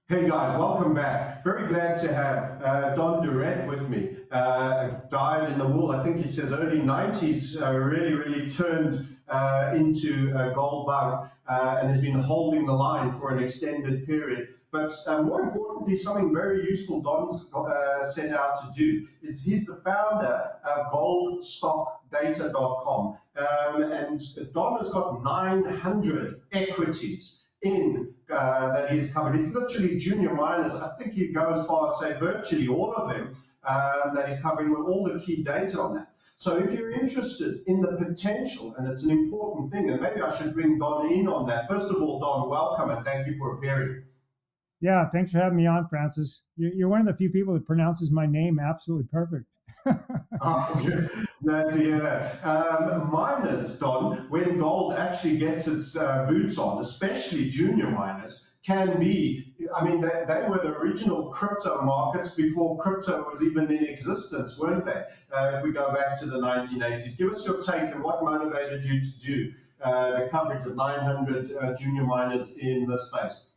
Hey guys, welcome back. Very glad to have Don Durant with me. Died in the wool, I think he says early 90s, really turned into a gold bug and has been holding the line for an extended period. But more importantly, something very useful Don's set out to do is he's the founder of goldstockdata.com. And Don has got 900 equities in that he's covered. It's literally junior miners. I think he goes as far as say virtually all of them that he's covering with all the key data on that. So if you're interested in the potential, and it's an important thing, and maybe I should bring Don in on that. First of all, Don, welcome and thank you for appearing. Yeah, thanks for having me on, Francis. You're one of the few people that pronounces my name absolutely perfect. Oh, good. Glad to hear that. Miners, Don, when gold actually gets its boots on, especially junior miners, can be, I mean, they were the original crypto markets before crypto was even in existence, weren't they? If we go back to the 1980s. Give us your take and what motivated you to do the coverage of 900 junior miners in this space.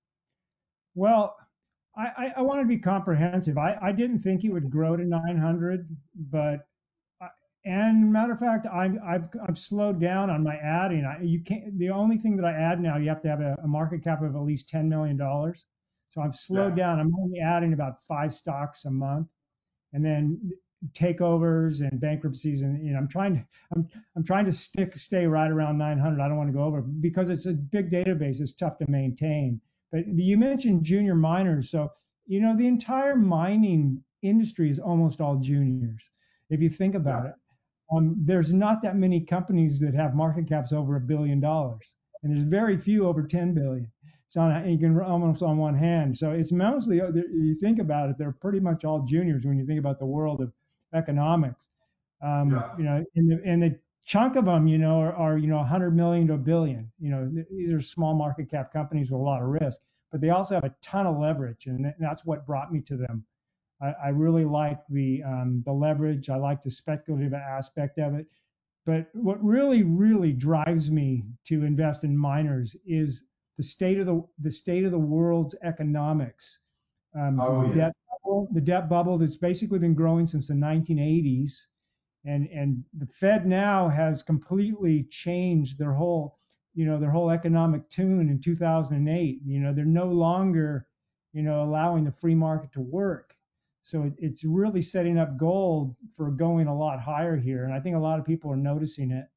Well, I want to be comprehensive. I didn't think it would grow to 900, but and matter of fact, I've slowed down on my adding. You can't. The only thing that I add now, you have to have a market cap of at least $10 million. So I've slowed Yeah. down. I'm only adding about 5 stocks a month, and then takeovers and bankruptcies, and I'm trying to stay right around 900. I don't want to go over because it's a big database. It's tough to maintain. But you mentioned junior miners, so the entire mining industry is almost all juniors. If you think about Yeah. it, there's not that many companies that have market caps over $1 billion, and there's very few over 10 billion. So you can almost on one hand. So it's mostly, you think about it, they're pretty much all juniors when you think about the world of economics. Yeah. And the chunk of them, are 100 million to a billion. These are small market cap companies with a lot of risk, but they also have a ton of leverage, and that's what brought me to them. I really like the leverage. I like the speculative aspect of it. But what really drives me to invest in miners is the state of the world's economics. Oh, The yeah. debt bubble that's basically been growing since the 1980s, and the Fed now has completely changed their whole economic tune in 2008. They're no longer allowing the free market to work. So it's really setting up gold for going a lot higher here, and I think a lot of people are noticing it.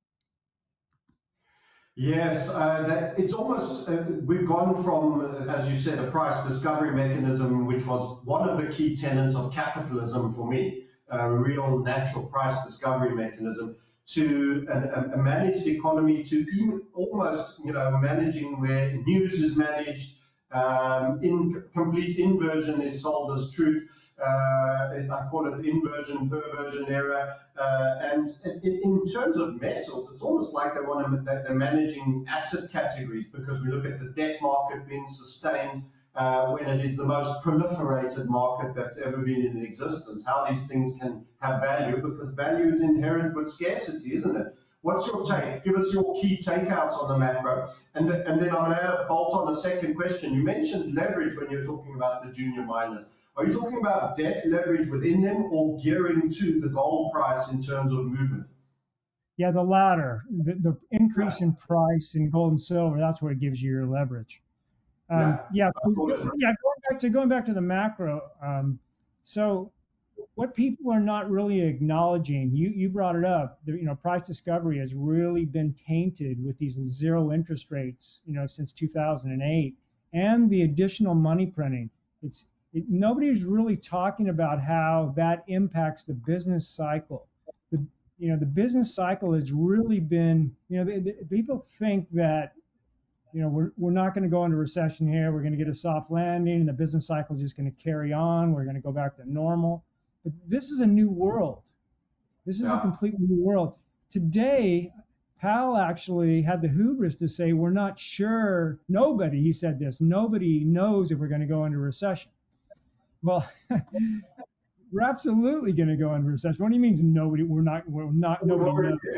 Yes, it's almost, we've gone from, as you said, a price discovery mechanism, which was one of the key tenets of capitalism for me, a real natural price discovery mechanism, to a managed economy, to even almost, managing where news is managed, in complete inversion is sold as truth. I call it inversion, perversion era. And in terms of metals, it's almost like they're managing asset categories because we look at the debt market being sustained when it is the most proliferated market that's ever been in existence. How these things can have value because value is inherent with scarcity, isn't it? What's your take? Give us your key takeouts on the macro. And then I'm going to add a bolt on a second question. You mentioned leverage when you're talking about the junior miners. Are you talking about debt leverage within them or gearing to the gold price in terms of movement? Yeah, the latter, the Yeah, increase in price in gold and silver, that's what gives you your leverage. yeah, Yeah, I thought it was. yeah. Going back to the macro. So what people are not really acknowledging, you brought it up, price discovery has really been tainted with these zero interest rates, since 2008, and the additional money printing. Nobody's really talking about how that impacts the business cycle. The business cycle has really been, people think that we're not going to go into recession here. We're going to get a soft landing, and the business cycle is just going to carry on. We're going to go back to normal. But this is a new world. This is a Yeah. completely new world. Today, Powell actually had the hubris to say, we're not sure. He said this, nobody knows if we're going to go into recession. Well, we're absolutely going to go into recession. What do you mean nobody? We're not. We've Nobody already knows.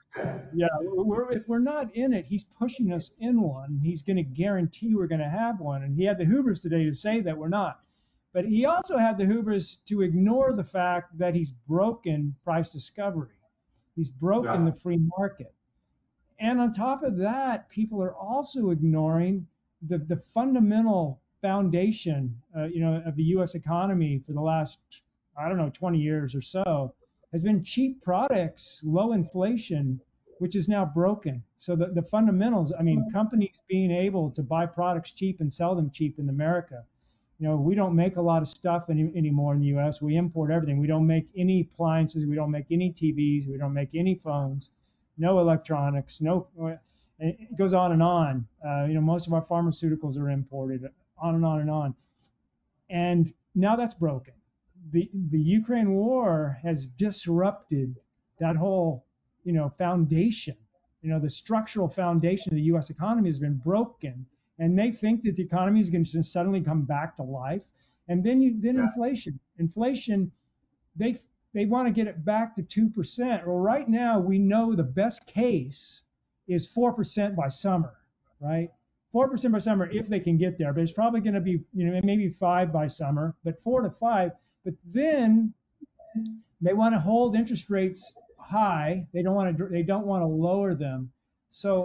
Yeah, if we're not in it, he's pushing us in one. He's going to guarantee we're going to have one. And he had the hubris today to say that we're not. But he also had the hubris to ignore the fact that he's broken price discovery. He's broken Yeah. the free market. And on top of that, people are also ignoring the fundamental foundation, of the U.S. economy for the last, I don't know, 20 years or so, has been cheap products, low inflation, which is now broken. So the fundamentals, I mean, companies being able to buy products cheap and sell them cheap in America. We don't make a lot of stuff anymore in the U.S. We import everything. We don't make any appliances. We don't make any TVs. We don't make any phones. No electronics. No. It goes on and on. Most of our pharmaceuticals are imported. On and on and on. And now that's broken. The Ukraine war has disrupted that whole, foundation. The structural foundation of the U.S. economy has been broken, and they think that the economy is going to suddenly come back to life. And then Yeah. inflation, they want to get it back to 2%. Well, right now we know the best case is 4% by summer, right? 4% by summer if they can get there, but it's probably going to be, maybe 5 by summer, but 4 to 5. But then they want to hold interest rates high. They don't want to lower them. So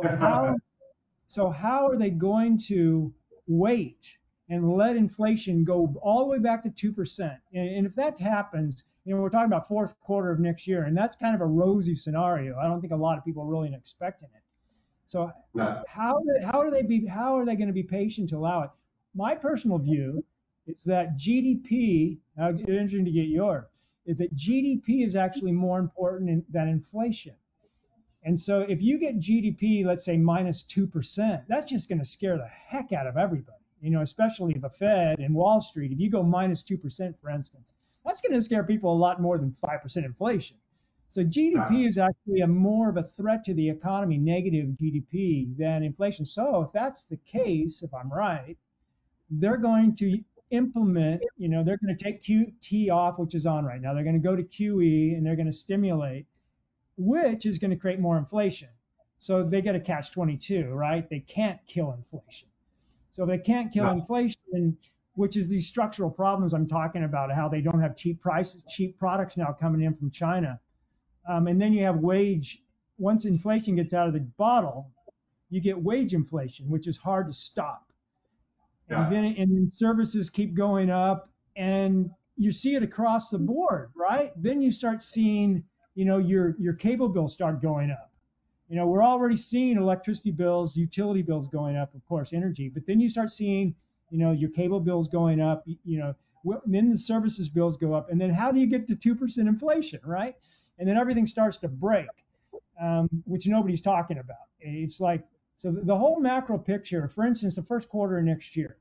how are they going to wait and let inflation go all the way back to 2%? And if that happens, we're talking about fourth quarter of next year, and that's kind of a rosy scenario. I don't think a lot of people are really expecting it. So No. how are they going to be patient to allow it? My personal view is that GDP, interesting to get yours, is that GDP is actually more important than inflation. And so if you get GDP, let's say minus 2%, that's just going to scare the heck out of everybody, especially the Fed and Wall Street. If you go minus 2%, for instance, that's going to scare people a lot more than 5% inflation. So GDP is actually more of a threat to the economy, negative GDP, than inflation. So if that's the case, if I'm right, they're going to implement, they're going to take QT off, which is on right now. They're going to go to QE, and they're going to stimulate, which is going to create more inflation. So they get a catch-22, right? They can't kill inflation. So if they can't kill inflation, which is these structural problems I'm talking about, how they don't have cheap products now coming in from China. And then you have once inflation gets out of the bottle, you get wage inflation, which is hard to stop. Yeah. And then services keep going up, and you see it across the board, right? Then you start seeing, your cable bills start going up. We're already seeing electricity bills, utility bills going up, of course, energy, but then you start seeing, your cable bills going up, then the services bills go up. And then how do you get to 2% inflation, right? And then everything starts to break, which nobody's talking about. It's like, so the whole macro picture, for instance, the first quarter of next year,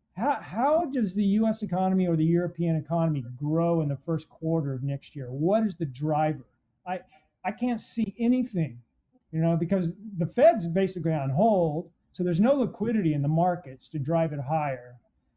how does the U.S. economy or the European economy grow in the first quarter of next year? What is the driver? I can't see anything, because the Fed's basically on hold, so there's no liquidity in the markets to drive it higher.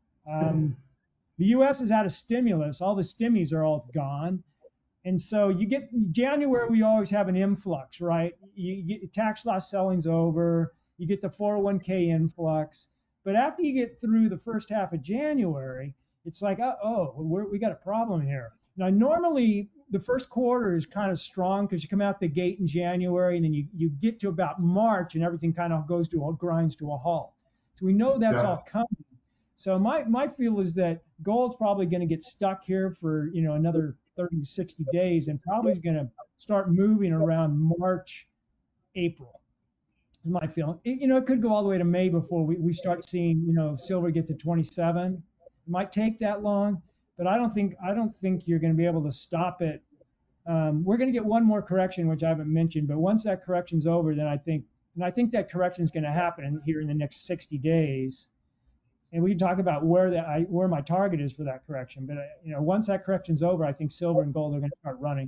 The U.S. is out of stimulus. All the stimmies are all gone. And so you get January, we always have an influx, right? You get tax loss selling's over. You get the 401k influx. But after you get through the first half of January, it's like, we got a problem here. Now, normally the first quarter is kind of strong because you come out the gate in January, and then you get to about March, and everything kind of grinds to a halt. So we know that's all coming. So my feel is that gold's probably going to get stuck here for, another 30 to 60 days, and probably is going to start moving around March, April. Is my feeling. It could go all the way to May before we start seeing, silver get to 27. It might take that long, but I don't think you're going to be able to stop it. We're going to get one more correction, which I haven't mentioned, but once that correction's over, then I think that correction is going to happen here in the next 60 days. And we can talk about where my target is for that correction. But once that correction's over, I think silver and gold are going to start running.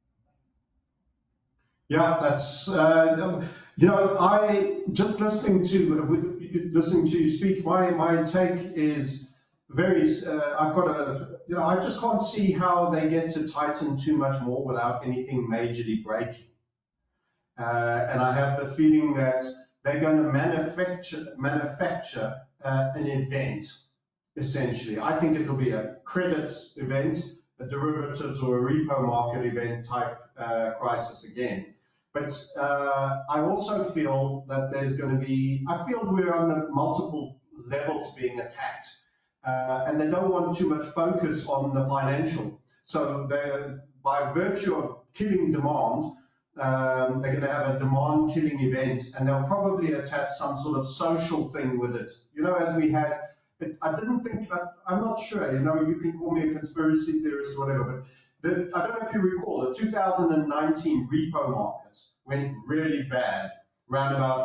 Yeah, that's I just listening to you speak. My take is very. I've got I just can't see how they get to tighten too much more without anything majorly breaking. And I have the feeling that they're going to manufacture an event, essentially. I think it'll be a credits event, a derivatives or a repo market event type crisis again. But I also feel that there's going to be, I feel we're on multiple levels being attacked. And they don't want too much focus on the financial. So by virtue of killing demand, they're going to have a demand killing event, and they'll probably attach some sort of social thing with it. You know, as we had, I didn't think, I'm not sure, you know, you can call me a conspiracy theorist or whatever, but I don't know if you recall, the 2019 repo markets went really bad around about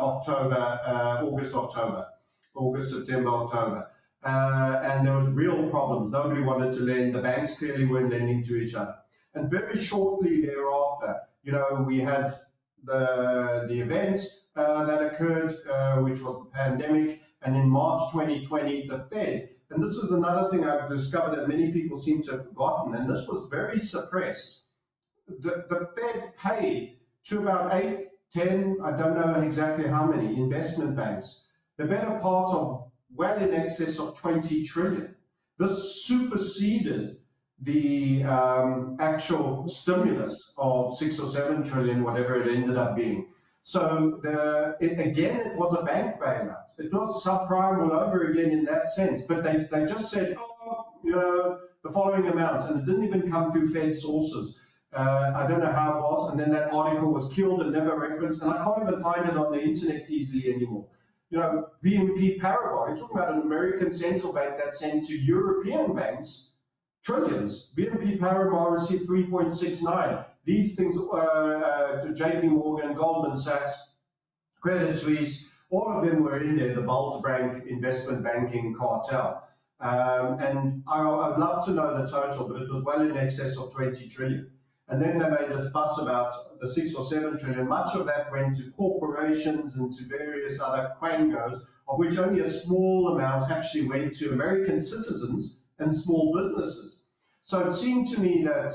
August, September, October. And there was real problems. Nobody wanted to lend. The banks clearly weren't lending to each other. And very shortly thereafter, you know, we had the event that occurred, which was the pandemic. And in March 2020, the Fed, and this is another thing I've discovered that many people seem to have forgotten, and this was very suppressed. The Fed paid to about 8, 10, I don't know exactly how many, investment banks, the better part of well in excess of 20 trillion. This superseded the actual stimulus of 6 or 7 trillion, whatever it ended up being. So again, it was a bank bailout. It was subprime all over again in that sense. But they just said, oh, you know, the following amounts, and it didn't even come through Fed sources. I don't know how it was, and then that article was killed and never referenced, and I can't even find it on the internet easily anymore. You know, BNP Paribas, you're talking about an American central bank that sent to European banks trillions. BNP Paribas received 3.69. These things, to JP Morgan, Goldman Sachs, Credit Suisse, all of them were in there, the bulge bank investment banking cartel. And I'd love to know the total, but it was well in excess of 20 trillion. And then they made a fuss about the 6 or 7 trillion. Much of that went to corporations and to various other quangos, of which only a small amount actually went to American citizens and small businesses. So it seemed to me that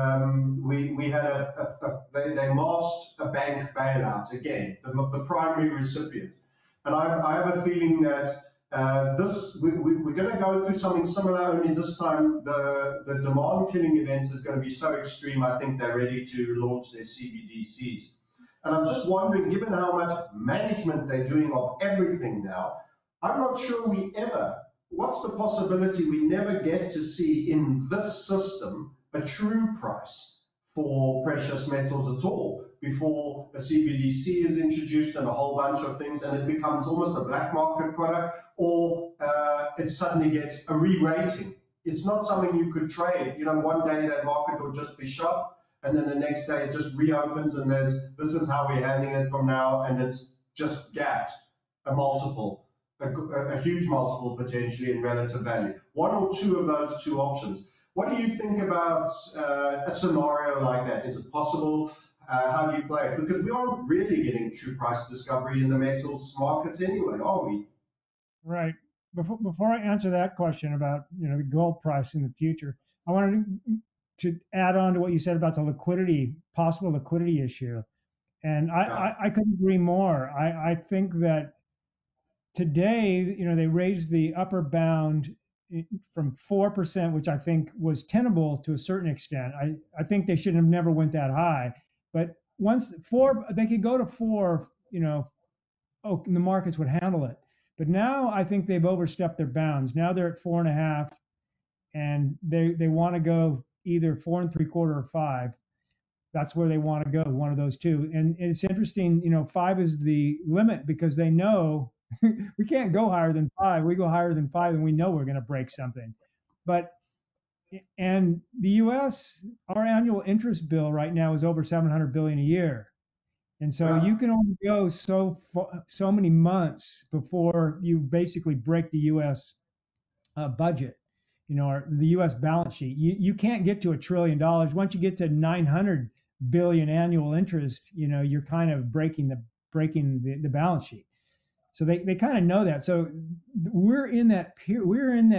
we had they masked a bank bailout again, the primary recipient. And I have a feeling that we're going to go through something similar, only this time the demand killing event is going to be so extreme, I think they're ready to launch their CBDCs. And I'm just wondering, given how much management they're doing of everything now, I'm not sure what's the possibility we never get to see in this system a true price for precious metals at all before a CBDC is introduced and a whole bunch of things, and it becomes almost a black market product, or it suddenly gets a re-rating. It's not something you could trade. You know, one day that market will just be shut, and then the next day it just reopens, and this is how we're handling it from now, and it's just gapped a multiple, a huge multiple potentially in relative value. One or two of those two options. What do you think about a scenario like that? Is it possible? How do you play it? Because we aren't really getting true price discovery in the metals markets anyway, are we? Right. Before I answer that question about, you know, the gold price in the future, I wanted to add on to what you said about the possible liquidity issue. And I couldn't agree more. I think that today, you know, they raised the upper bound from 4%, which I think was tenable to a certain extent. I think they should have never went that high. But once they could go to 4, you know, the markets would handle it. But now I think they've overstepped their bounds. Now they're at 4.5, and they want to go either 4 3/4 or 5. That's where they want to go, one of those two. And it's interesting, you know, 5 is the limit because they know we can't go higher than 5. We go higher than 5, and we know we're going to break something. And the U.S., our annual interest bill right now is over $700 billion a year. And so you can only go so many months before you basically break the U.S. Budget, you know, or the U.S. balance sheet. You can't get to $1 trillion. Once you get to 900 billion annual interest, you know, you're kind of breaking the balance sheet. So they kind of know that. So we're in that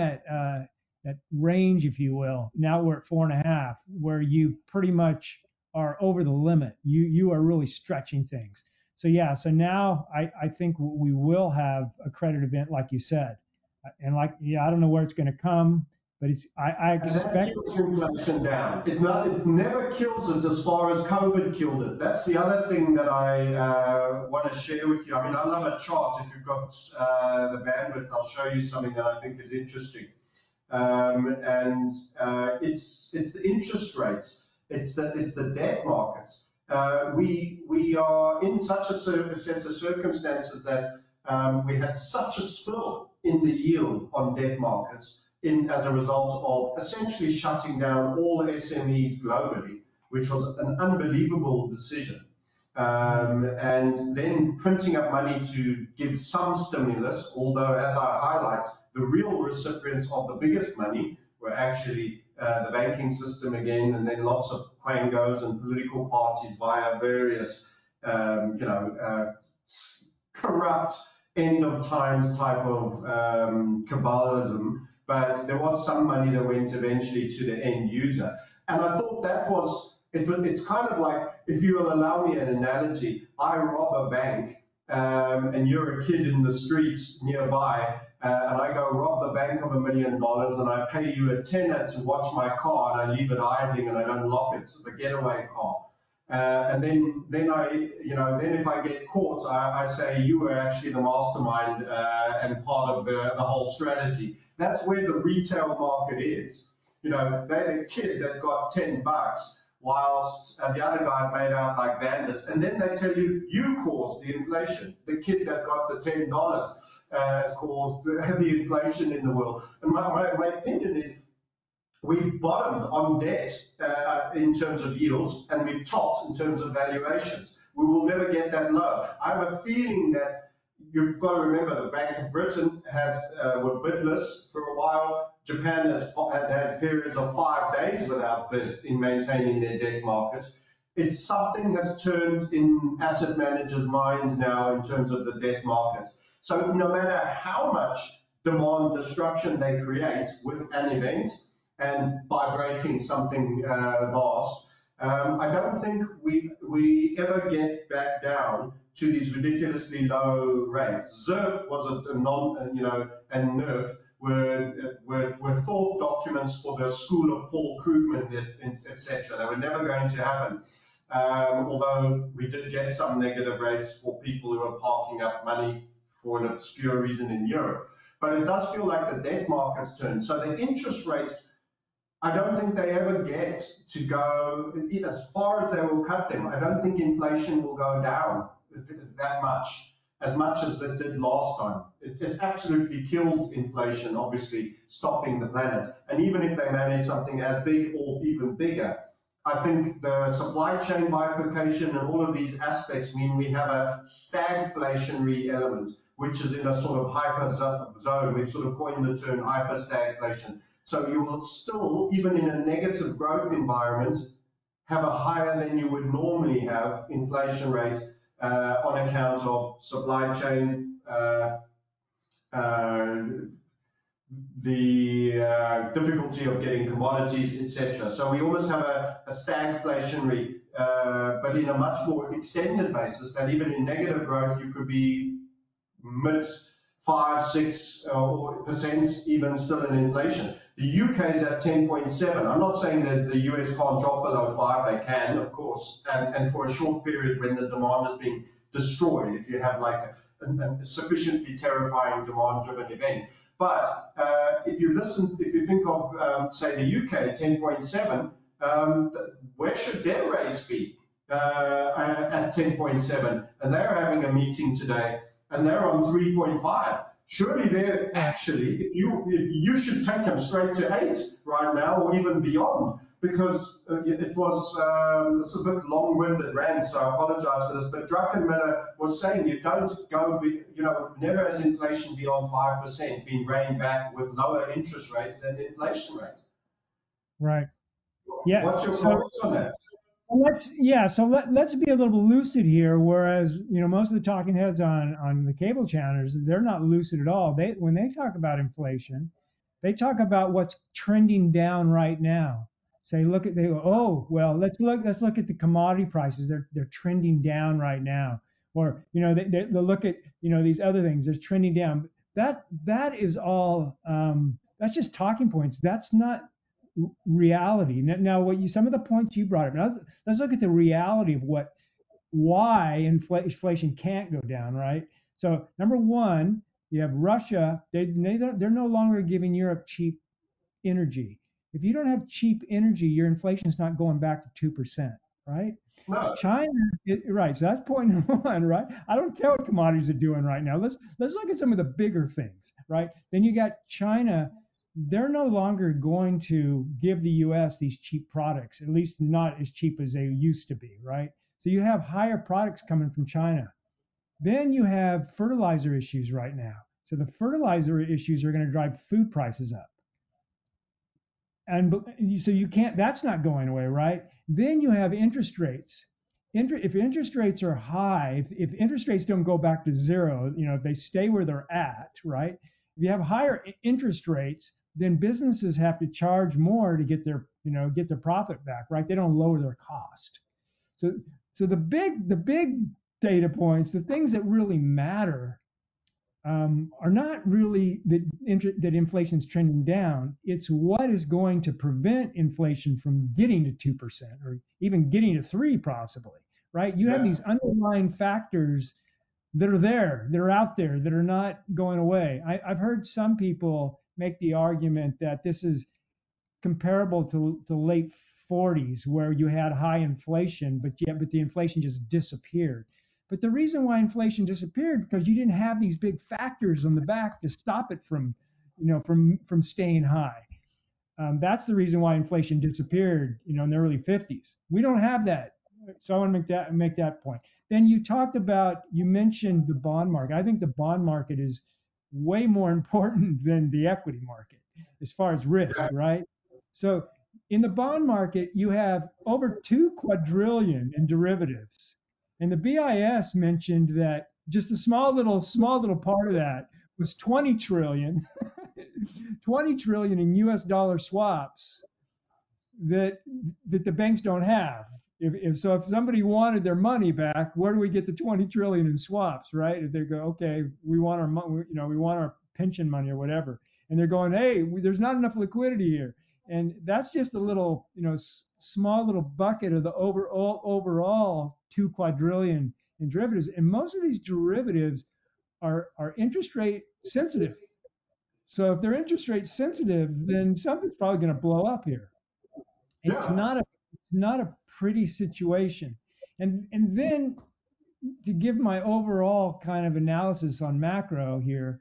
that range, if you will. Now we're at 4.5, where you pretty much are over the limit. You are really stretching things. So yeah, so now I think we will have a credit event like you said, and like I don't know where it's going to come, but I And that expect. keeps inflation down. It never kills it as far as COVID killed it. That's the other thing that I want to share with you. I mean, I love a chart. If you've got the bandwidth, I'll show you something that I think is interesting. And it's the interest rates. It's the debt markets. We are in such a set of circumstances that we had such a spill in the yield on debt markets as a result of essentially shutting down all SMEs globally, which was an unbelievable decision. And then printing up money to give some stimulus, although as I highlight, the real recipients of the biggest money were actually the banking system again, and then lots of quangos and political parties via various, corrupt end of times type of cabalism. But there was some money that went eventually to the end user. And I thought that was, it's kind of like, if you will allow me an analogy, I rob a bank and you're a kid in the streets nearby, and I go rob the bank of $1 million and I pay you a tenner to watch my car and I leave it idling and I don't lock it, it's the getaway car. And then if I get caught, I say you were actually the mastermind and part of the whole strategy. That's where the retail market is. They're the kid that got $10, whilst the other guys made out like bandits. And then they tell you, you caused the inflation. The kid that got the $10 has caused the inflation in the world. And my opinion is, we bottomed on debt in terms of yields, and we've topped in terms of valuations. We will never get that low. I have a feeling that you've got to remember the Bank of Britain were bidless for a while. Japan has had periods of 5 days without bid in maintaining their debt market. It's something has turned in asset managers' minds now in terms of the debt market. So no matter how much demand destruction they create with an event, and by breaking something vast, I don't think we ever get back down to these ridiculously low rates. ZIRP was and NERP were thought documents for the school of Paul Krugman, etc. They were never going to happen. Although we did get some negative rates for people who are parking up money for an obscure reason in Europe. But it does feel like the debt market's turned. So the interest rates, I don't think they ever get to go as far as they will cut them. I don't think inflation will go down that much as it did last time. It absolutely killed inflation, obviously stopping the planet. And even if they manage something as big or even bigger, I think the supply chain bifurcation and all of these aspects mean we have a stagflationary element, which is in a sort of hyper zone. We've sort of coined the term hyper-stagflation. So you will still, even in a negative growth environment, have a higher than you would normally have inflation rate on account of supply chain, the difficulty of getting commodities, etc. So we almost have a stagflationary, but in a much more extended basis, that even in negative growth, you could be mid 5-6% even still in inflation. The UK is at 10.7. I'm not saying that the US can't drop below 5. They can, of course, and for a short period when the demand is being destroyed, if you have like a sufficiently terrifying demand-driven event. But if you think of, say, the UK, 10.7, where should their rates be at 10.7? And they're having a meeting today, and they're on 3.5. Surely they're actually, if you should take them straight to 8 right now, or even beyond, because it was it's a bit long-winded rant, so I apologize for this. But Druckenmiller was saying you don't go, never has inflation beyond 5% been reined back with lower interest rates than the inflation rate. Right. Yeah. What's your comments on that? Let's be a little lucid here. Whereas most of the talking heads on the cable channels, they're not lucid at all. When they talk about inflation, they talk about what's trending down right now. say, they go, oh, well, let's look at the commodity prices. They're trending down right now. Or, they'll look at, these other things. They're trending down. That is all, that's just talking points. That's not reality. Now, some of the points you brought up, now let's look at the reality of why inflation can't go down, right? So number one, you have Russia. They're no longer giving Europe cheap energy. If you don't have cheap energy, your inflation is not going back to 2%, right? No. China, right? So that's point number one, right? I don't care what commodities are doing right now. Let's look at some of the bigger things, right? Then you got China. They're no longer going to give the U.S. these cheap products, at least not as cheap as they used to be, right? So you have higher products coming from China. Then you have fertilizer issues right now. So the fertilizer issues are going to drive food prices up. And so that's not going away, right? Then you have interest rates. If interest rates are high, if interest rates don't go back to zero, if they stay where they're at, right? If you have higher interest rates, then businesses have to charge more to get their profit back, right? They don't lower their cost. So the big data points, the things that really matter, are not really that inflation's trending down. It's what is going to prevent inflation from getting to 2% or even getting to 3% possibly, right? You have these underlying factors that are out there, that are not going away. I've heard some people make the argument that this is comparable to late 40s, where you had high inflation, but the inflation just disappeared. But the reason why inflation disappeared, because you didn't have these big factors on the back to stop it from staying high. That's the reason why inflation disappeared, in the early 50s. We don't have that. So I want to make that point. Then you mentioned the bond market. I think the bond market is way more important than the equity market as far as risk, right? So in the bond market, you have over 2 quadrillion in derivatives. And the BIS mentioned that just a small little part of that was 20 trillion, 20 trillion in US dollar swaps that the banks don't have. If somebody wanted their money back, where do we get the 20 trillion in swaps, right? If they go, okay, we want our pension money or whatever, and they're going, hey, there's not enough liquidity here. And that's just a little, small little bucket of the overall 2 quadrillion in derivatives. And most of these derivatives are interest rate sensitive. So if they're interest rate sensitive, then something's probably going to blow up here. It's not a pretty situation. And then to give my overall kind of analysis on macro here,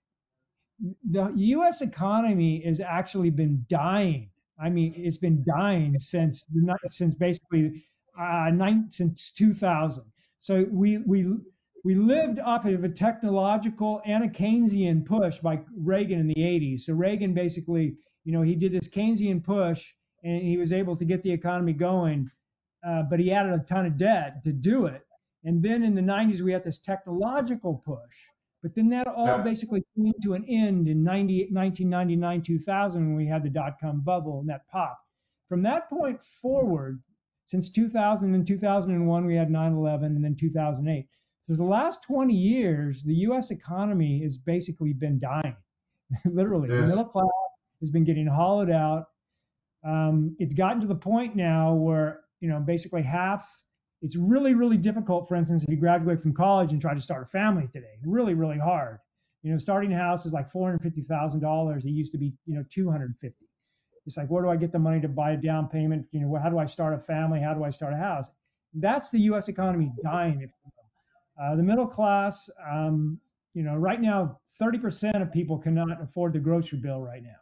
the U.S. economy has actually been dying. I mean, it's been dying since basically since 2000. So we lived off of a technological and a Keynesian push by Reagan in the 80s. So Reagan basically, he did this Keynesian push and he was able to get the economy going, but he added a ton of debt to do it. And then in the 90s, we had this technological push. But then that all basically came to an end in 1999, 2000, when we had the dot-com bubble and that popped. From that point forward, since 2000 and 2001, we had 9/11, and then 2008. So the last 20 years, the U.S. economy has basically been dying, literally. Yes. The middle class has been getting hollowed out. It's gotten to the point now where, basically half. It's really, really difficult, for instance, if you graduate from college and try to start a family today. Really, really hard. Starting a house is like $450,000. It used to be, $250,000. It's like, where do I get the money to buy a down payment? How do I start a family? How do I start a house? That's the U.S. economy dying, if you will. The middle class, right now, 30% of people cannot afford the grocery bill right now.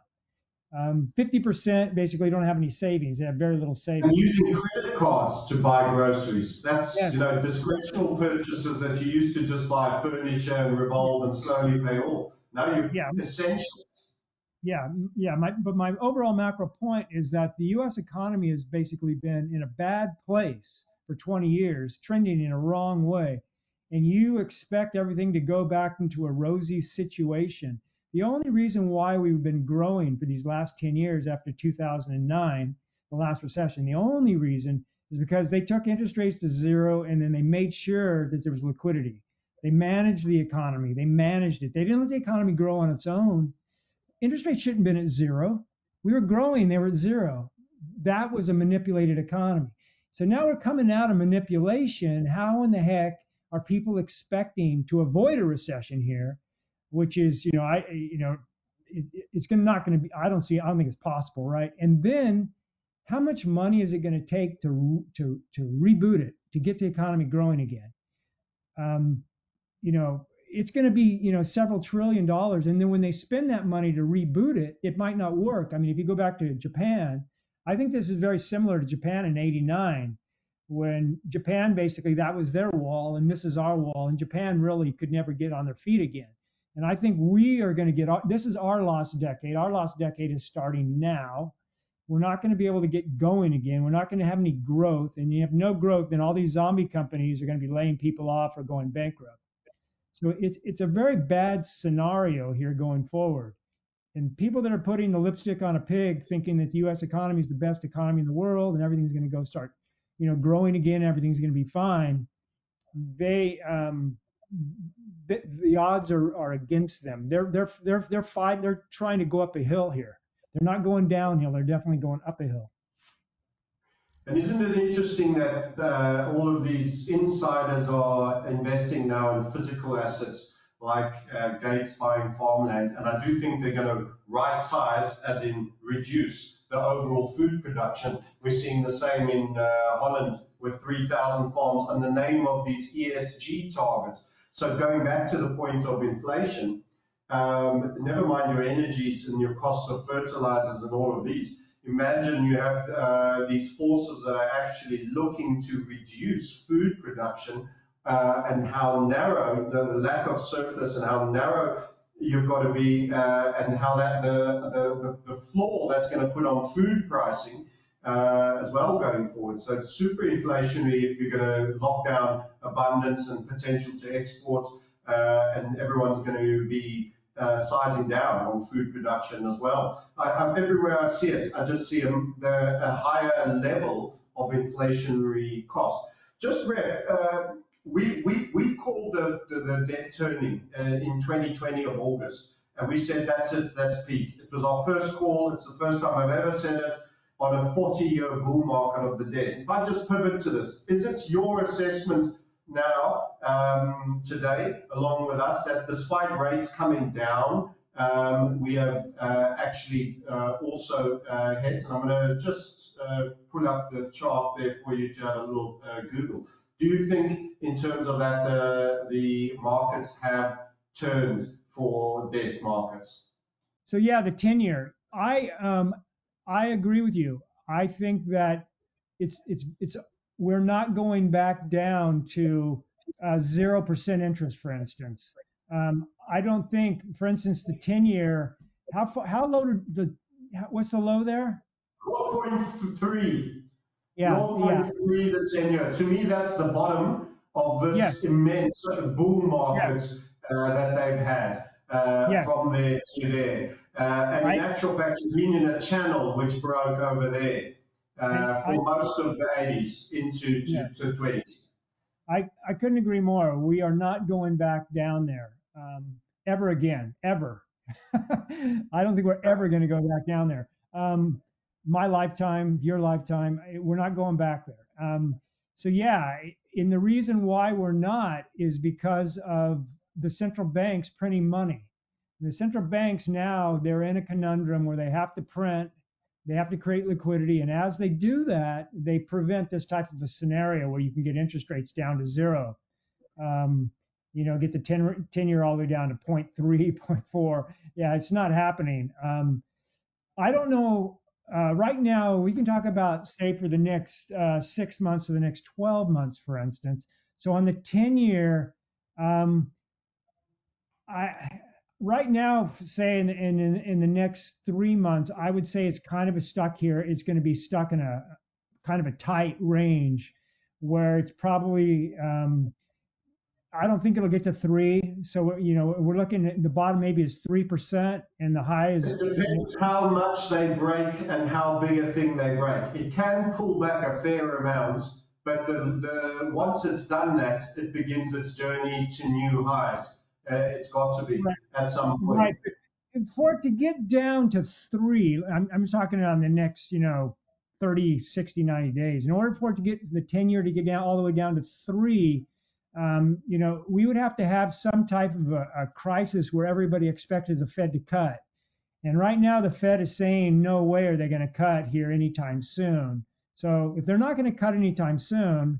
50% basically don't have any savings. They have very little savings. And using credit cards to buy groceries. That's, discretional purchases that you used to just buy furniture and revolve and slowly pay off. Now you're essential. But my overall macro point is that the U.S. economy has basically been in a bad place for 20 years, trending in a wrong way. And you expect everything to go back into a rosy situation. The only reason why we've been growing for these last 10 years after 2009, the last recession. The only reason is because they took interest rates to zero and then they made sure that there was liquidity. They managed the economy. They managed it. They didn't let the economy grow on its own. Interest rates shouldn't have been at zero. We were growing, they were at zero. That was a manipulated economy. So now we're coming out of manipulation. How in the heck are people expecting to avoid a recession here? Which is, it's not going to be. I don't think it's possible, right? And then, how much money is it going to take to reboot it, to get the economy growing again? It's going to be, several $1 trillion. And then when they spend that money to reboot it, it might not work. I mean, if you go back to Japan, I think this is very similar to Japan in '89, when Japan basically, that was their wall and this is our wall. And Japan really could never get on their feet again. And I think we are going to this is our lost decade. Our lost decade is starting now. We're not going to be able to get going again. We're not going to have any growth. And you have no growth, then all these zombie companies are going to be laying people off or going bankrupt. So it's a very bad scenario here going forward. And people that are putting the lipstick on a pig, thinking that the U.S. economy is the best economy in the world and everything's going to go start, growing again, everything's going to be fine. The odds are against them. They're trying to go up a hill here. They're not going downhill. They're definitely going up a hill. And isn't it interesting that all of these insiders are investing now in physical assets like Gates buying farmland? And I do think they're going to right size, as in reduce the overall food production. We're seeing the same in Holland with 3,000 farms in the name of these ESG targets. So going back to the point of inflation, never mind your energies and your costs of fertilizers and all of these. Imagine you have these forces that are actually looking to reduce food production and how narrow the lack of surplus and how narrow you've got to be and how that the floor that's going to put on food pricing as well going forward. So it's super inflationary if you're going to lock down abundance and potential to export and everyone's going to be sizing down on food production as well. Everywhere I see it, I just see a higher level of inflationary cost. Just we called the debt turning in 2020 of August, and we said that's it, that's peak. It was our first call. It's the first time I've ever said it on a 40-year bull market of the debt. If I just pivot to this, is it your assessment now, today, along with us, that despite rates coming down, we have actually also hit, and I'm going to just pull up the chart there for you to have a little Google. Do you think, in terms of that, the markets have turned for debt markets? So yeah, the 10-year. I agree with you. I think that it's we're not going back down to 0% interest, for instance. I don't think, for instance, the 10-year. How low what's the low there? 0.3. Yeah, 0.3 the 10-year. To me, that's the bottom of this immense bull market that they've had from there to there. And in actual fact, it's been in a channel which broke over there for most of the 80s into to 20s. I couldn't agree more. We are not going back down there ever again, ever. I don't think we're ever going to go back down there. My lifetime, your lifetime, we're not going back there. So yeah, and the reason why we're not is because of the central banks printing money. The central banks now, they're in a conundrum where they have to print, they have to create liquidity, and as they do that, they prevent this type of a scenario where you can get interest rates down to zero. Get the 10-year all the way down to 0.3, 0.4. Yeah, it's not happening. I don't know. Right now, we can talk about, say, for the next 6 months or the next 12 months, for instance. So on the 10-year, right now, say in the next 3 months, I would say it's kind of stuck here. It's going to be stuck in a kind of a tight range where it's probably, I don't think it'll get to 3. So, we're looking at the bottom maybe is 3% and the high is, It depends how much they break and how big a thing they break. It can pull back a fair amount, but once it's done that, it begins its journey to new highs. It's got to be right. at some point. Right. And for it to get down to 3, I'm talking on the next, 30, 60, 90 days. In order for it to get the 10-year to get down all the way down to 3, we would have to have some type of a crisis where everybody expected the Fed to cut. And right now, the Fed is saying no way are they going to cut here anytime soon. So if they're not going to cut anytime soon,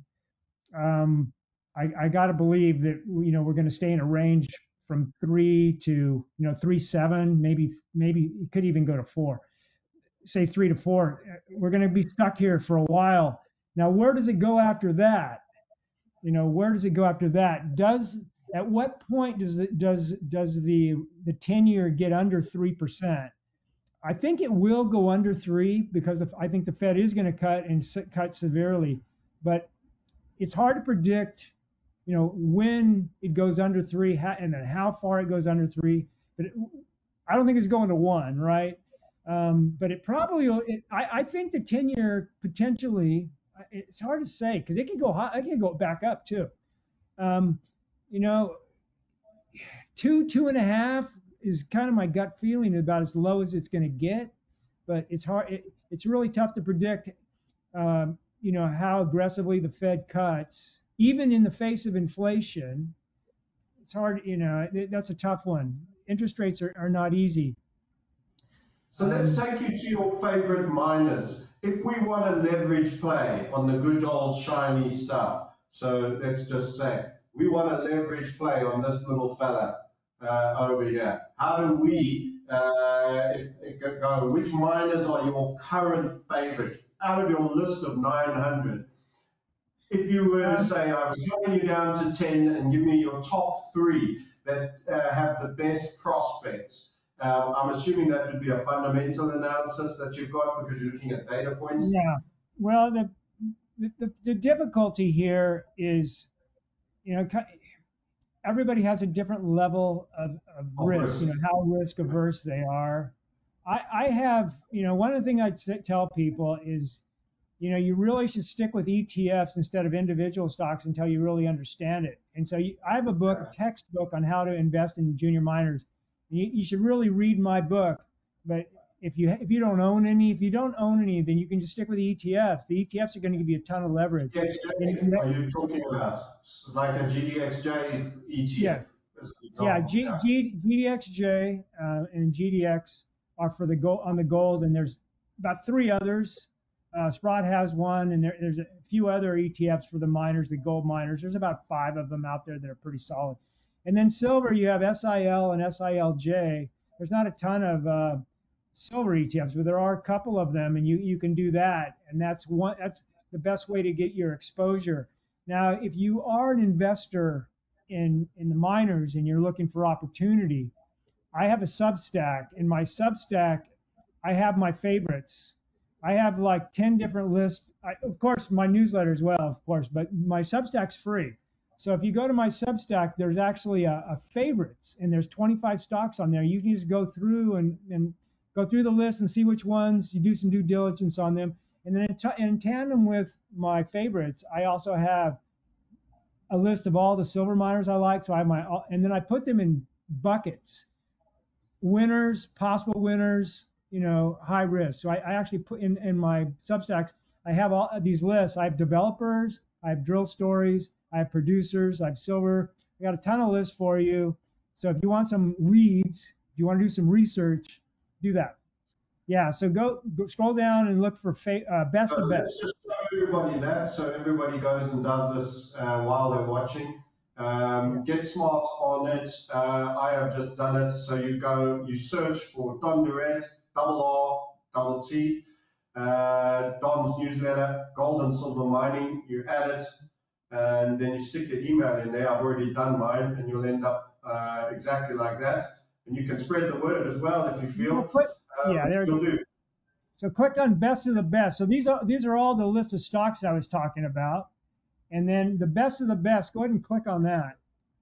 I got to believe that we're going to stay in a range from 3 to 3.7, maybe it could even go to 4. Say 3 to 4. We're going to be stuck here for a while. Now, where does it go after that? Where does it go after that? At what point does the 10-year get under 3%? I think it will go under 3 because I think the Fed is going to cut and cut severely, but it's hard to predict, when it goes under 3 and then how far it goes under 3. But I don't think it's going to 1, right? But it probably will. I think the 10-year potentially. It's hard to say because it can go high, it can go back up too. 2.5 is kind of my gut feeling about as low as it's going to get, but it's hard. It's really tough to predict, how aggressively the Fed cuts, even in the face of inflation. It's hard, that's a tough one. Interest rates are not easy. So let's take you to your favorite miners. If we want to leverage play on the good old shiny stuff, so let's just say we want to leverage play on this little fella over here. How do we go? Which miners are your current favorite out of your list of 900? If you were to say, I was cutting you down to 10 and give me your top 3 that have the best prospects. I'm assuming that would be a fundamental analysis that you've got because you're looking at data points. Yeah. Well, the difficulty here is, everybody has a different level of risk. How risk averse they are. I have, one of the things I tell people is, you really should stick with ETFs instead of individual stocks until you really understand it. And so I have a textbook on how to invest in junior miners. You should really read my book, but if you don't own any, then you can just stick with the ETFs. The ETFs are going to give you a ton of leverage. GDXJ, are you talking about like a GDXJ ETF? Yeah, GDXJ and GDX are for the gold on the gold, and there's about 3 others. Sprott has one, and there's a few other ETFs for the miners, the gold miners. There's about 5 of them out there that are pretty solid. And then silver, you have SIL and SILJ. There's not a ton of silver ETFs, but there are a couple of them, and you can do that. And that's the best way to get your exposure. Now, if you are an investor in the miners and you're looking for opportunity, I have a Substack. In my Substack, I have my favorites. I have like 10 different lists. Of course, my newsletter as well, of course, but my Substack's free. So if you go to my Substack, there's actually a favorites, and there's 25 stocks on there. You can just go through and go through the list and see which ones, you do some due diligence on them. And then in tandem with my favorites, I also have a list of all the silver miners I like. So and then I put them in buckets: winners, possible winners, high risk. So I actually put in my Substacks, I have all these lists. I have developers, I have drill stories, I have producers, I have silver. I got a ton of lists for you. So if you want some reads, if you want to do some research, do that. Yeah, so go scroll down and look for best of best. Let's just show everybody that, so everybody goes and does this while they're watching. Get smart on it. I have just done it. So you search for Don Durant, RRT, Don's newsletter, gold and silver mining. You add it, and then you stick your email in there. I've already done mine, and you'll end up exactly like that. And you can spread the word as well if you feel. There you go. So click on best of the best. So these are all the list of stocks I was talking about. And then the best of the best, go ahead and click on that.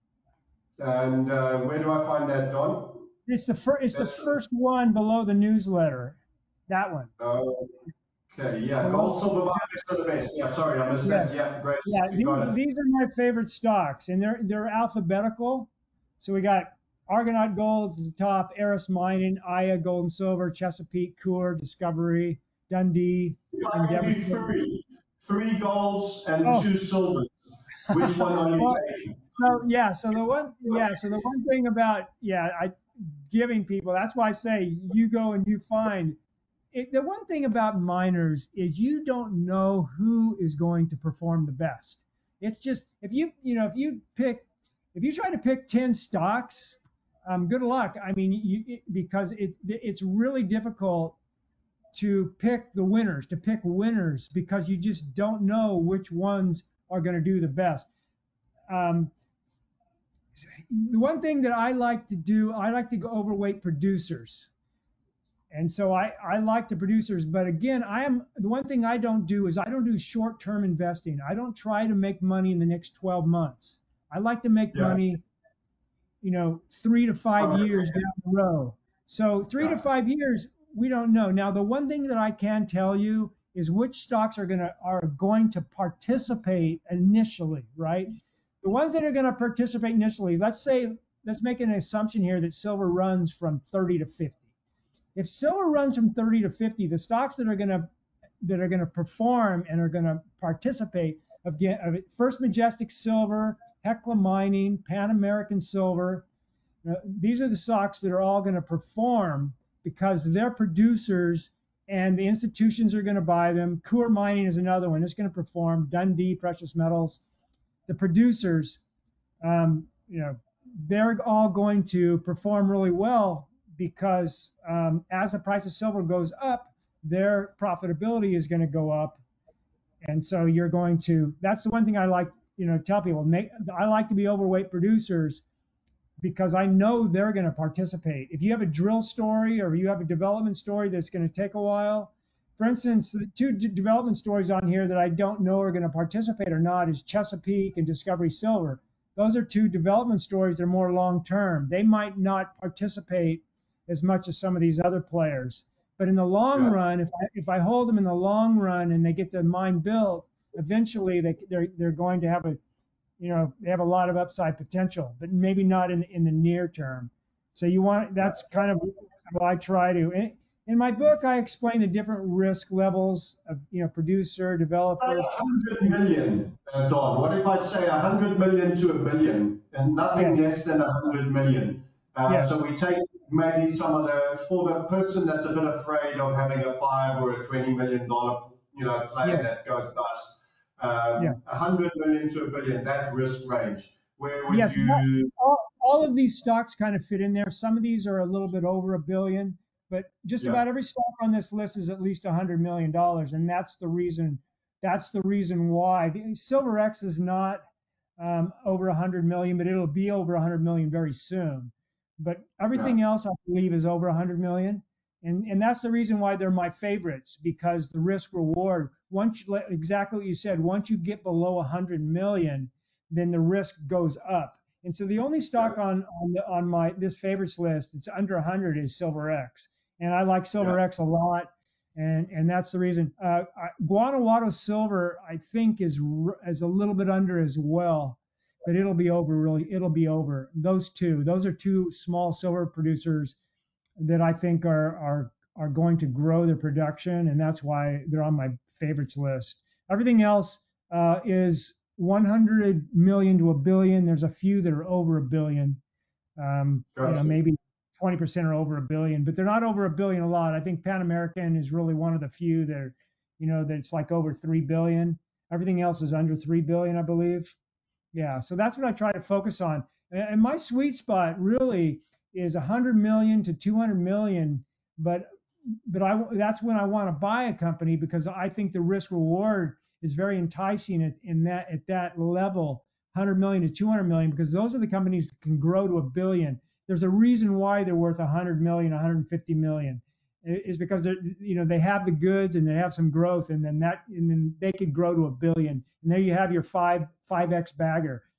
And where do I find that, Don? It's the That's first one below the newsletter. That one. okay. Yeah, The one. gold, silver markets are the best. Yeah, sorry, I missed Yeah. that. Yeah, great. Yeah. You got it. These are my favorite stocks, and they're alphabetical. So we got Argonaut Gold at the top, Aris Mining, Aya Gold and Silver, Chesapeake, Coeur, Discovery, Dundee, If I give Endeavour. you three golds and Oh, two silvers, which one are you well, taking? so the one thing about I giving people, that's why I say you go and you find it. The one thing about miners is you don't know who is going to perform the best. It's just if you try to pick 10 stocks, good luck. I mean, because it's really difficult to pick the winners, to pick winners because you just don't know which ones are going to do the best. Um, the one thing that I like to do, I like to go overweight producers. And so I like the producers, but again, the one thing I don't do is I don't do short-term investing. I don't try to make money in the next 12 months. I like to make Yeah. money, 3 to 5 years Okay. down the road. So three to Yeah. 5 years, we don't know. Now, the one thing that I can tell you is which stocks are going to participate initially, right? The ones that are going to participate initially, let's make an assumption here that silver runs from 30 to 50. If silver runs from 30 to 50, the stocks that are going to perform and are going to participate of First Majestic Silver, Hecla Mining, Pan American Silver. These are the stocks that are all going to perform because they're producers and the institutions are going to buy them. Coeur Mining is another one. It's going to perform. Dundee Precious Metals. The producers, um, you know, they're all going to perform really well because as the price of silver goes up, their profitability is going to go up. And so that's the one thing I like, tell people, I like to be overweight producers because I know they're going to participate. If you have a drill story or you have a development story that's going to take a while, for instance, the two development stories on here that I don't know are going to participate or not is Chesapeake and Discovery Silver. Those are two development stories that are more long term. They might not participate as much as some of these other players. But in the long Yeah. run, if I hold them in the long run and they get the mine built, eventually they're going to have they have a lot of upside potential, but maybe not in the near term. So that's kind of how I try to. In my book, I explain the different risk levels of, producer, Say developer. 100 million, Don. What if I say 100 million to a billion and Yeah, nothing less than 100 million? So yes, we take maybe some of for the person that's a bit afraid of having a $5 or a $20 million, play yeah, that goes bust. yeah. 100 million to a billion, that risk range. Where would Yes, you? all of these stocks kind of fit in there. Some of these are a little bit over a billion, but just Yeah, about every stock on this list is at least $100 million, and that's the reason. That's the reason why SilverX is not over 100 million, but it'll be over 100 million very soon. But yeah, everything else, I believe, is over 100 million, and that's the reason why they're my favorites because the risk reward. Exactly what you said, once you get below 100 million, then the risk goes up. And so the only yeah, stock on my this favorites list that's under 100 is SilverX, and I like yeah, SilverX a lot, and that's the reason. Guanajuato Silver I think is a little bit under as well, but it'll be over really. It'll be over. Those are two small silver producers that I think are going to grow their production, and that's why they're on my favorites list. Everything else is 100 million to a billion. There's a few that are over a billion. gotcha. Maybe 20% are over a billion, but they're not over a billion a lot. I think Pan American is really one of the few that are, that's like over 3 billion. Everything else is under 3 billion, I believe. Yeah, so that's what I try to focus on. And my sweet spot really is 100 million to 200 million, but that's when I want to buy a company because I think the risk reward is very enticing at that level, 100 million to 200 million, because those are the companies that can grow to a billion. There's a reason why they're worth 100 million, 150 million, is because they have the goods and they have some growth, and then they could grow to a billion, and there you have your 5x bagger.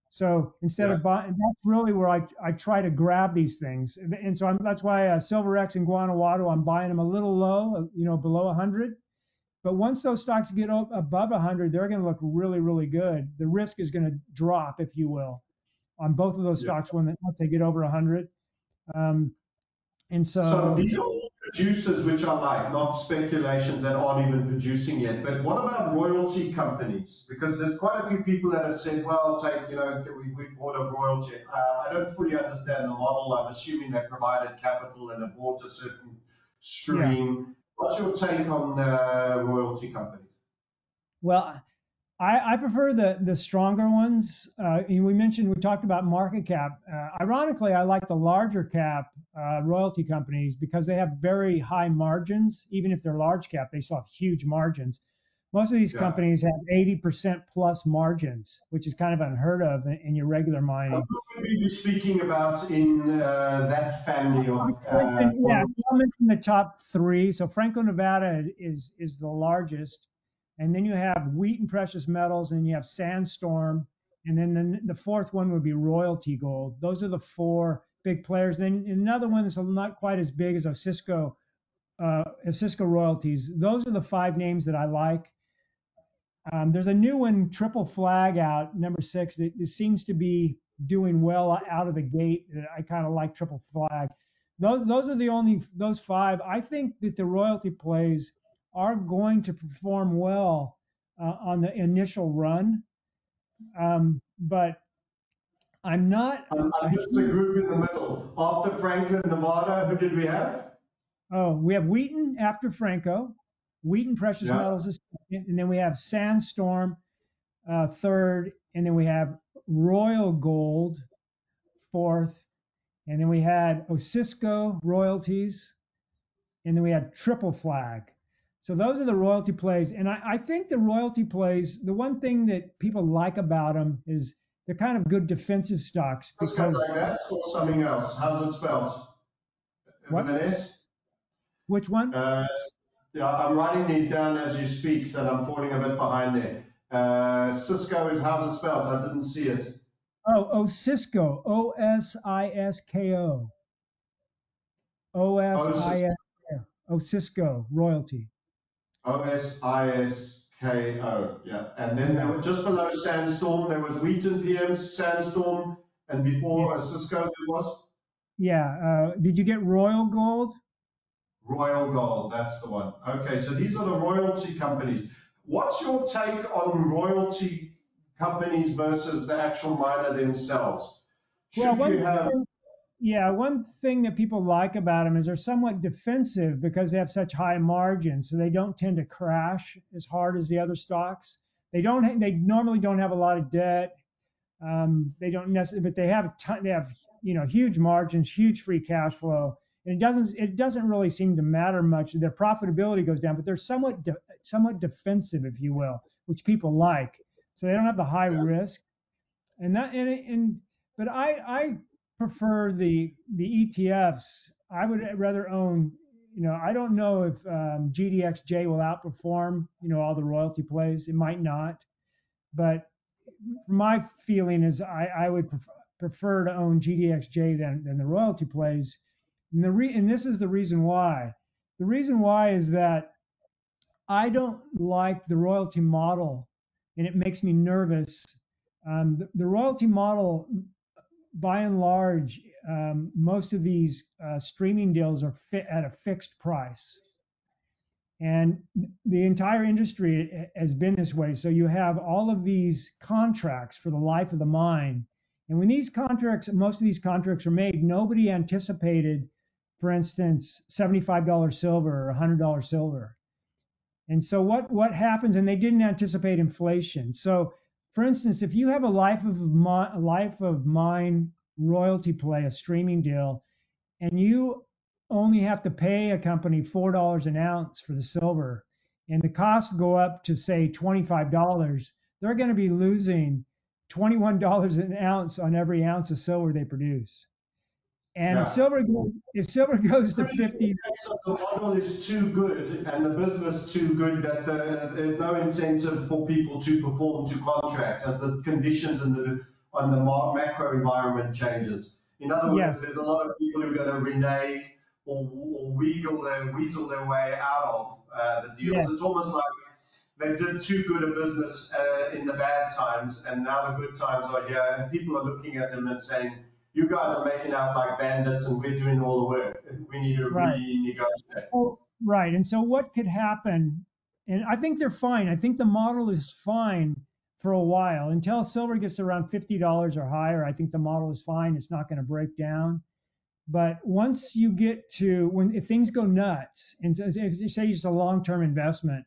So instead Yeah. of buying, that's really where I try to grab these things. And so that's why Silver X and Guanajuato, I'm buying them a little low, below 100. But once those stocks get above 100, they're going to look really, really good. The risk is going to drop, if you will, on both of those Yeah. stocks once they get over 100. Um, and So so, these are all producers which I like, not speculations that aren't even producing yet. But what about royalty companies? Because there's quite a few people that have said, well, we bought a royalty. I don't fully understand the model. I'm assuming they provided capital and have bought a certain yeah. stream. What's your take on royalty companies? Well, I prefer the stronger ones. And we talked about market cap. Ironically, I like the larger cap royalty companies because they have very high margins. Even if they're large cap, they still have huge margins. Most of these Yeah. companies have 80% plus margins, which is kind of unheard of in your regular mining. Who would we be speaking about in that family of Yeah, I'll mention the top three. So Franco-Nevada is the largest, and then you have Wheaton Precious Metals, and you have Sandstorm, and then the fourth one would be Royalty Gold. Those are the four big players. Then another one that's not quite as big as Osisko Royalties. Those are the five names that I like. There's a new one, Triple Flag, out, number 6, that seems to be doing well out of the gate. I kind of like Triple Flag. Those are those five. I think that the royalty plays are going to perform well on the initial run, but I'm not. I'm just the group in the middle. After Franklin, Nevada, who did we have? Oh, we have Wheaton after Franco, Wheaton Precious Yeah. Metals is second, and then we have Sandstorm third, and then we have Royal Gold fourth, and then we had Osisko Royalties, and then we had Triple Flag. So those are the royalty plays, and I think the royalty plays. The one thing that people like about them is they're kind of good defensive stocks Something because like that or something else. How's it spelled? what? With an S? Which one? Yeah, I'm writing these down as you speak, so I'm falling a bit behind there. Cisco is, how's it spelled? I didn't see it. Oh, Osisko, Osisko, Osisko, Osisko Royalty. Osisko, yeah. And then there were just below Sandstorm, there was Wheaton PM, Sandstorm, and before Cisco there was Yeah. Did you get Royal Gold? Royal Gold. That's the one. Okay, so these are the royalty companies. What's your take on royalty companies versus the actual miner themselves? Well, Should you have? one thing that people like about them is they're somewhat defensive because they have such high margins, so they don't tend to crash as hard as the other stocks. They normally don't have a lot of debt. They don't necessarily, but they have huge margins, huge free cash flow, and it doesn't really seem to matter much. Their profitability goes down, but they're somewhat defensive, if you will, which people like. So they don't have the high risk, but I prefer the ETFs. I would rather own. I don't know if GDXJ will outperform all the royalty plays. It might not, but my feeling is I would prefer to own GDXJ than the royalty plays. And this is the reason why. The reason why is that I don't like the royalty model, and it makes me nervous. The royalty model, by and large, most of these streaming deals are at a fixed price. And the entire industry has been this way. So you have all of these contracts for the life of the mine. And when most of these contracts are made, nobody anticipated, for instance, $75 silver or $100 silver. And so what happens, and they didn't anticipate inflation. So for instance, if you have a life of mine royalty play, a streaming deal, and you only have to pay a company $4 an ounce for the silver, and the costs go up to say $25, they're going to be losing $21 an ounce on every ounce of silver they produce. And Yeah. if silver goes to 50, the model is too good and the business too good that there's no incentive for people to perform to contract as the conditions and on the macro environment changes. In other Yes. words, there's a lot of people who are going to renege or weasel their way out of the deals. Yes. It's almost like they did too good a business in the bad times, and now the good times are here, and people are looking at them and saying, you guys are making out like bandits and we're doing all the work. We need to renegotiate. Oh, right. And so what could happen, and I think they're fine. I think the model is fine for a while. Until silver gets around $50 or higher, I think the model is fine. It's not going to break down. But once you get to if things go nuts, and if you say it's a long-term investment,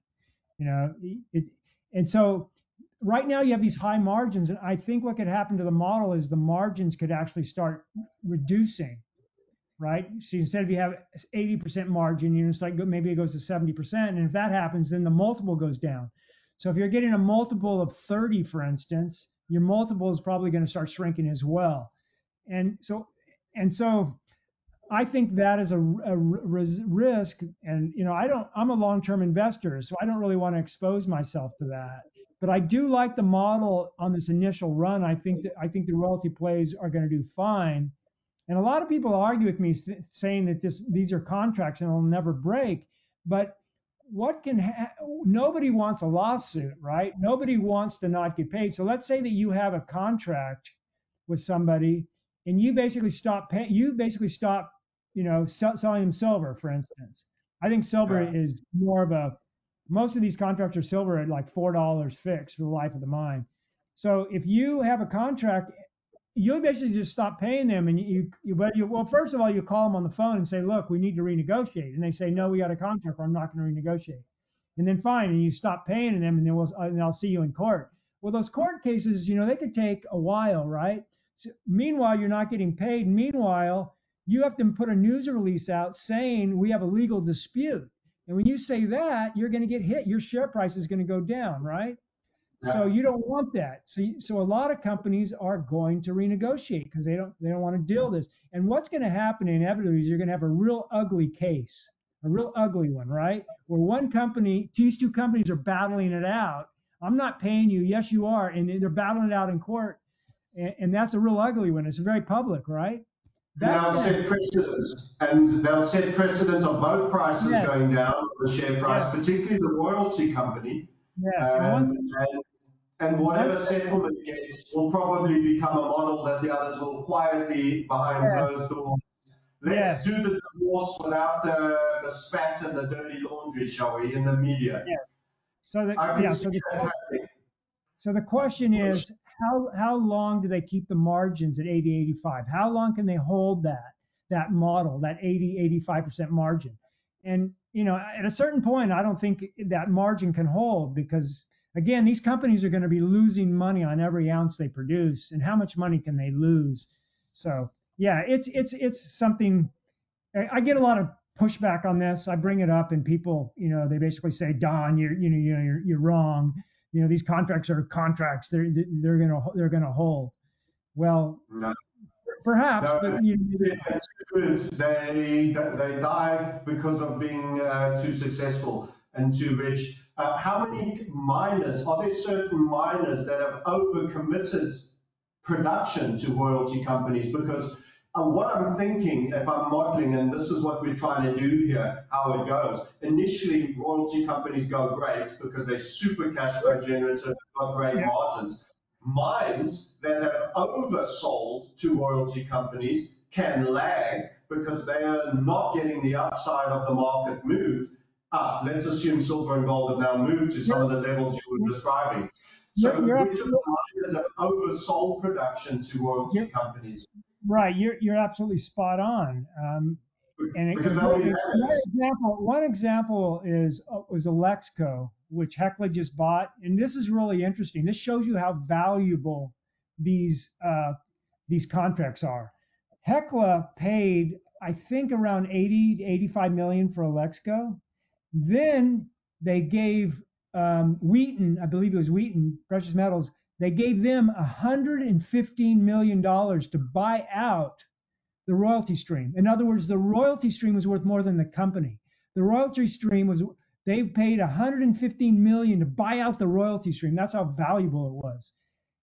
and so right now you have these high margins, and I think what could happen to the model is the margins could actually start reducing, right? So instead of you have 80% margin, it's like maybe it goes to 70%, and if that happens, then the multiple goes down. So if you're getting a multiple of 30, for instance, your multiple is probably going to start shrinking as well, and so I think that is a risk, and I'm a long-term investor, so I don't really want to expose myself to that. But I do like the model on this initial run. I think the royalty plays are going to do fine, and a lot of people argue with me saying that these are contracts and they'll never break. But nobody wants a lawsuit, right? Nobody wants to not get paid. So let's say that you have a contract with somebody, and you basically stop paying. Selling them silver, for instance. I think silver is more of most of these contracts are silver at like $4 fixed for the life of the mine. So if you have a contract, you basically just stop paying them, and well, first of all, you call them on the phone and say, look, we need to renegotiate. And they say, no, we got a contract, or I'm not going to renegotiate. And then fine, and you stop paying them, and then I'll see you in court. Well, those court cases, they could take a while, right? So, meanwhile, you're not getting paid. Meanwhile, you have to put a news release out saying we have a legal dispute. And when you say that, you're going to get hit. Your share price is going to go down, right? Yeah. So you don't want that. So a lot of companies are going to renegotiate because they don't want to deal this. And what's going to happen inevitably is you're going to have a real ugly case, a real ugly one, right? Where these two companies are battling it out. I'm not paying you. Yes, you are. And they're battling it out in court. And that's a real ugly one. It's very public, right? They'll set precedents, and they'll set precedents of both prices going down, the share price, particularly the royalty company. Yes. And whatever settlement gets will probably become a model that the others will quietly, behind closed doors. Let's do the divorce without the spat and the dirty laundry, shall we, in the media. Yeah. So the question is, how long do they keep the margins at 80, 85? How long can they hold that model, that 80, 85% margin? And, at a certain point, I don't think that margin can hold because, again, these companies are going to be losing money on every ounce they produce. And how much money can they lose? So, yeah, it's something. I get a lot of pushback on this. I bring it up, and people, they basically say, Don, you're wrong. These contracts are contracts. They're gonna hold. Well, perhaps, but it's good. They dive because of being too successful and too rich. How many miners are there? Certain miners that have overcommitted production to royalty companies because. What I'm thinking, if I'm modeling, and this is what we're trying to do here, how it goes. Initially, royalty companies go great because they're super cash flow generative, got great margins. Mines that have oversold to royalty companies can lag because they are not getting the upside of the market move up. Let's assume silver and gold have now moved to some of the levels you were describing. So which of the miners have oversold production to royalty companies? Right, you're absolutely spot on. One example was Alexco, which Hecla just bought, and this is really interesting. This shows you how valuable these contracts are. Hecla paid, I think, around 80 to 85 million for Alexco. Then they gave Wheaton, I believe it was Wheaton Precious Metals. They gave them $115 million to buy out the royalty stream. In other words, the royalty stream was worth more than the company. The royalty stream they paid $115 million to buy out the royalty stream. That's how valuable it was.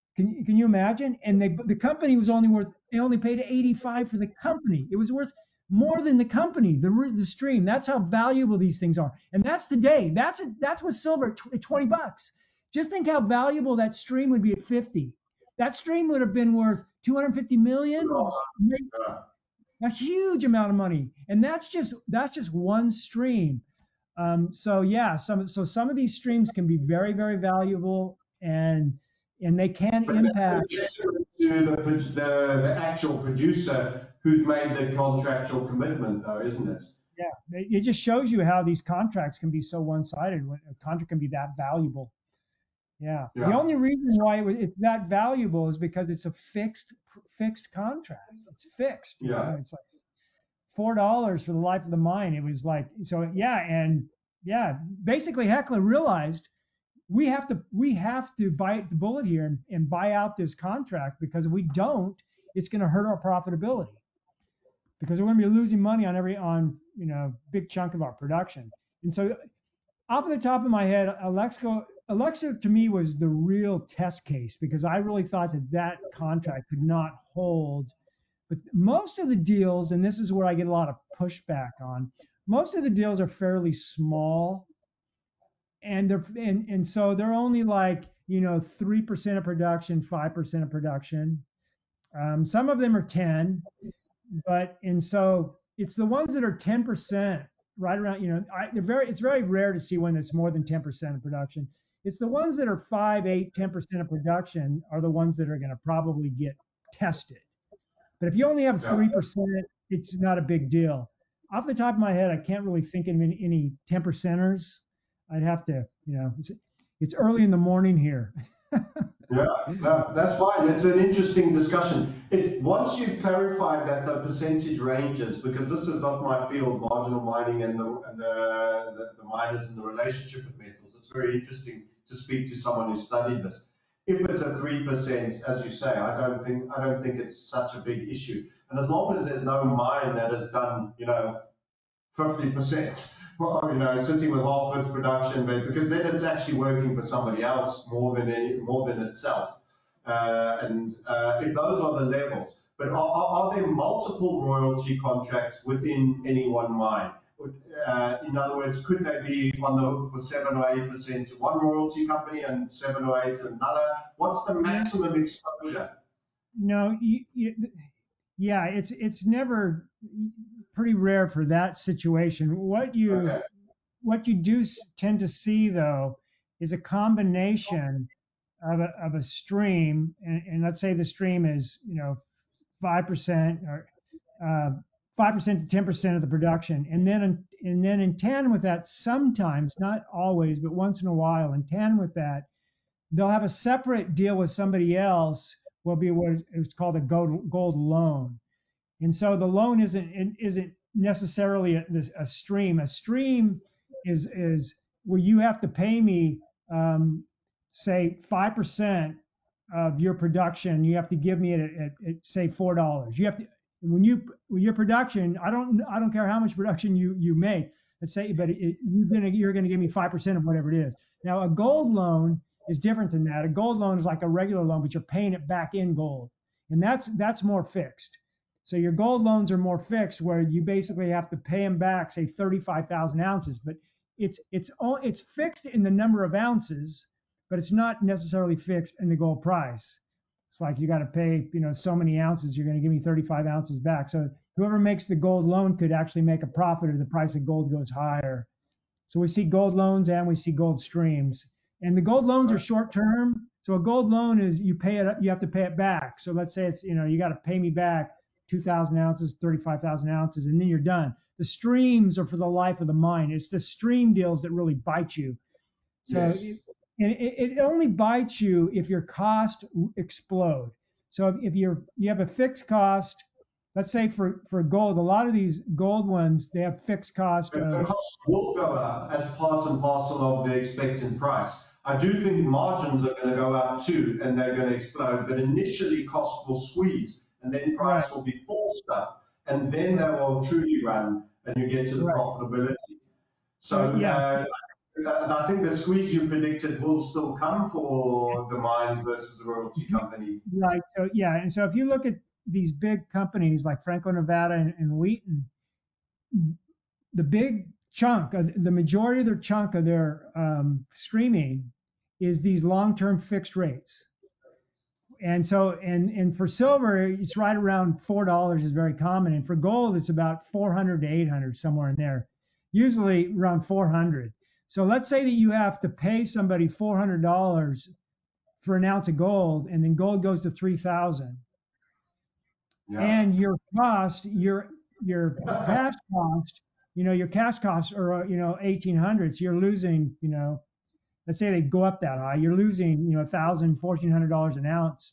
Can you imagine? And the company was only worth, they only paid 85 for the company. It was worth more than the company, the stream. That's how valuable these things are. And that's today. That's what silver at $20. Just think how valuable that stream would be at 50. That stream would have been worth 250 million, a huge amount of money. And that's just one stream. So yeah, some of these streams can be very, very valuable, and they can impact to the actual producer who's made the contractual commitment, though, isn't it? Yeah, it just shows you how these contracts can be so one-sided. When a contract can be that valuable. Yeah. The only reason why it's that valuable is because it's a fixed contract. It's fixed. Yeah. It's like $4 for the life of the mine. It was like, so yeah, and yeah, basically Hecla realized we have to bite the bullet here and buy out this contract, because if we don't, it's going to hurt our profitability, because we're going to be losing money on big chunk of our production. And so off the top of my head, Alexa to me was the real test case, because I really thought that contract could not hold. But most of the deals, and this is where I get a lot of pushback on, most of the deals are fairly small, and so they're only like 3% of production, 5% of production. Some of them are 10, and so it's the ones that are 10%, right around, it's very rare to see one that's more than 10% of production. It's the ones that are 5, 8, 10% of production are the ones that are going to probably get tested. But if you only have 3%, it's not a big deal. Off the top of my head, I can't really think of any 10%ers. I'd have to, it's early in the morning here. Yeah, no, that's fine. It's an interesting discussion. It's once you've clarified that the percentage ranges, because this is not my field, marginal mining and the miners and the relationship with metals. It's very interesting to speak to someone who studied this. If it's a 3%, as you say, I don't think it's such a big issue. And as long as there's no mine that has done 50%, sitting with half its production, because then it's actually working for somebody else more than itself. If those are the levels, but are there multiple royalty contracts within any one mine? In other words, could they be on the hook for 7 or 8% to one royalty company and 7 or 8 to another? What's the maximum exposure? No, yeah, it's never, pretty rare for that situation. What you do tend to see, though, is a combination of a stream, and let's say the stream is 5% or 5% to 10% of the production, and then in tandem with that, sometimes, not always, but once in a while, in tandem with that, they'll have a separate deal with somebody else. Will be what is called a gold loan, and so the loan isn't necessarily a stream. A stream is where you have to pay me, say 5% of your production. You have to give me it at say $4. You have to, when your production, I don't care how much production you make, let's say, but you're gonna give me 5% of whatever it is. Now a gold loan is different than that. A gold loan is like a regular loan, but you're paying it back in gold, and that's more fixed. So your gold loans are more fixed, where you basically have to pay them back, say 35,000 ounces, but it's fixed in the number of ounces, but it's not necessarily fixed in the gold price. It's like you got to pay, so many ounces, you're going to give me 35 ounces back. So whoever makes the gold loan could actually make a profit if the price of gold goes higher. So we see gold loans and we see gold streams. And the gold loans are short term. So a gold loan is you have to pay it back. So let's say it's, you got to pay me back 2,000 ounces, 35,000 ounces, and then you're done. The streams are for the life of the mine. It's the stream deals that really bite you. So yes. It only bites you if your costs explode. So if you have a fixed cost, let's say for gold, a lot of these gold ones, they have fixed cost. The cost will go up as part and parcel of the expected price. I do think margins are going to go up too, and they're going to explode, but initially costs will squeeze, and then price will be forced up, and then they will truly run, and you get to the profitability. So I think the squeeze you predicted will still come for the mines versus the royalty company. Right. So yeah, and so if you look at these big companies like Franco-Nevada and Wheaton, the big chunk, the majority of their chunk of their streaming is these long-term fixed rates. And so, and for silver, it's right around $4 is very common, and for gold, it's about 400 to 800, somewhere in there, usually around 400. So let's say that you have to pay somebody $400 for an ounce of gold, and then gold goes to 3,000. Yeah. And your cost, your cash cost, your cash costs are, 1,800. So you're losing, let's say they go up that high, you're losing, $1,000, $1,400 an ounce.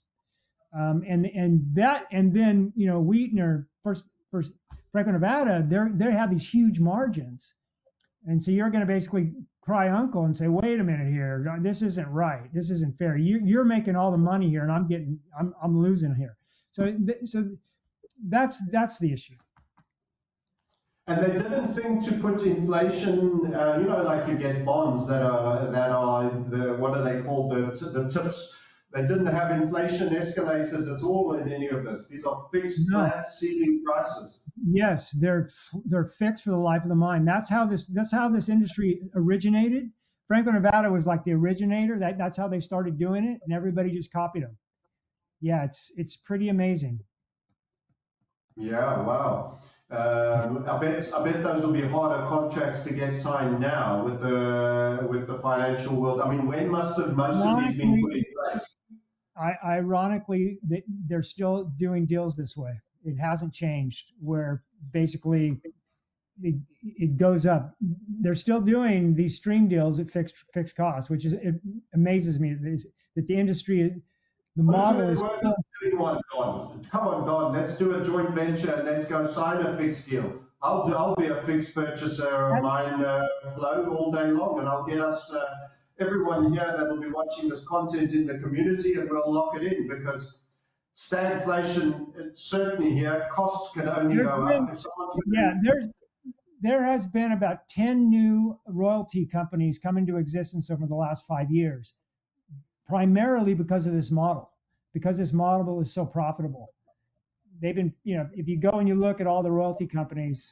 And then, Wheaton or first Franco-Nevada, they have these huge margins. And so you're going to basically cry uncle and say, wait a minute here, this isn't right. This isn't fair. You're making all the money here and I'm losing here. So that's the issue. And they didn't think to put inflation, like you get bonds that are what are they called, the tips. They didn't have inflation escalators at all in any of this. These are fixed, flat ceiling prices. Yes, they're fixed for the life of the mine. That's how this industry originated. Franco-Nevada was like the originator. That's how they started doing it, and everybody just copied them. Yeah, it's pretty amazing. Yeah, wow. I bet those will be harder contracts to get signed now with the financial world. I mean, when must have most of these been put in place? Ironically, they're still doing deals this way. It hasn't changed, where basically it goes up. They're still doing these stream deals at fixed costs, which it amazes me that the industry, the model is. Come on, Don, let's do a joint venture and let's go sign a fixed deal. I'll be a fixed purchaser of mine flow all day long, and I'll get us everyone here that will be watching this content in the community, and we'll lock it in, because stagflation, certainly here, costs can only go up. There has been about 10 new royalty companies come into existence over the last 5 years, primarily because of this model, because this model is so profitable. They've been, if you go and you look at all the royalty companies,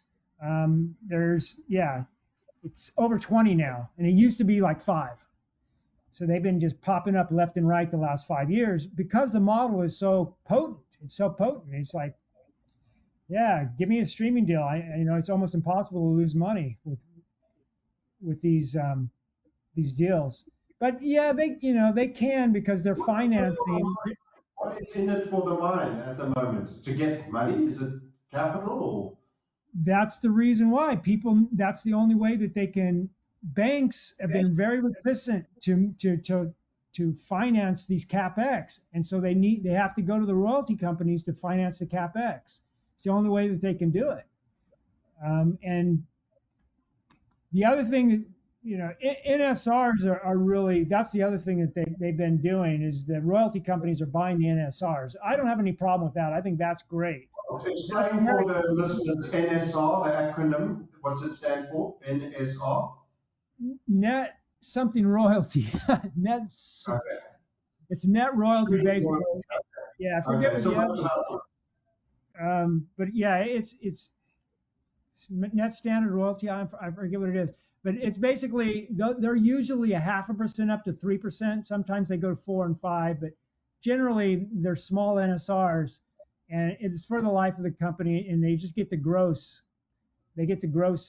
it's over 20 now, and it used to be like 5. So they've been just popping up left and right the last 5 years because the model is so potent. It's so potent. It's like, yeah, give me a streaming deal. It's almost impossible to lose money with these deals. But yeah, they can, because they're financing. What is in it for the mine at the moment? To get money? Is it capital? Or? That's the reason why that's the only way that they can. Banks have been very reticent to finance these capex, and so they have to go to the royalty companies to finance the capex. It's the only way that they can do it. And the other thing that NSRs are really, that's the other thing that they've been doing, is the royalty companies are buying the NSRs. I don't have any problem with that. I think that's great. Explain for the listeners, NSR, the acronym, what's it stand for? NSR? Net something royalty. Okay. It's net royalty basically. Yeah, I forget what the other. But yeah, it's net standard royalty. I forget what it is. But it's basically, they're usually 0.5% up to 3%. Sometimes they go to 4 and 5, but generally they're small NSRs, and it's for the life of the company, and they just get the gross. They get the gross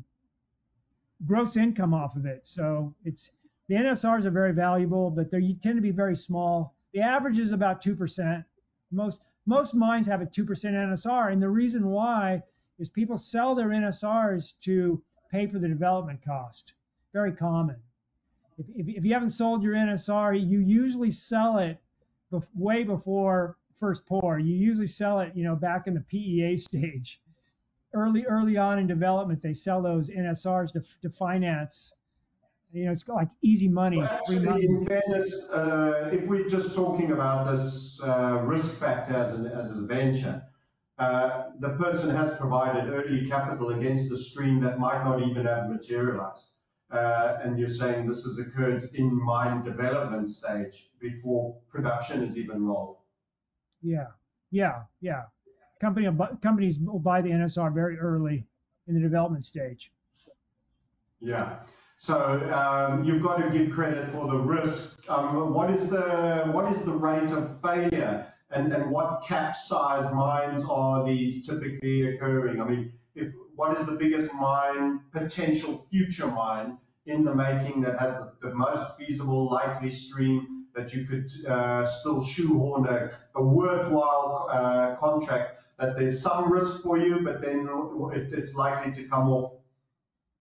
income off of it. So the NSRs are very valuable, but you tend to be very small. The average is about 2%. Most mines have a 2% NSR, and the reason why is people sell their NSRs to pay for the development cost. Very common. If you haven't sold your NSR, you usually sell it way before first pour. You usually sell it, back in the PEA stage. Early on in development, they sell those NSRs to finance. It's like easy money. Well, actually, in fairness, if we're just talking about this risk factor as a venture, the person has provided early capital against a stream that might not even have materialized. and you're saying this has occurred in mine development stage before production is even rolled. Yeah, yeah. Companies will buy the NSR very early in the development stage. Yeah. So you've got to give credit for the risk. What is the rate of failure, and what capsize mines are these typically occurring? I mean, what is the biggest mine, potential future mine in the making that has the most feasible likely stream that you could still shoehorn a worthwhile contract, that there's some risk for you, but then it's likely to come off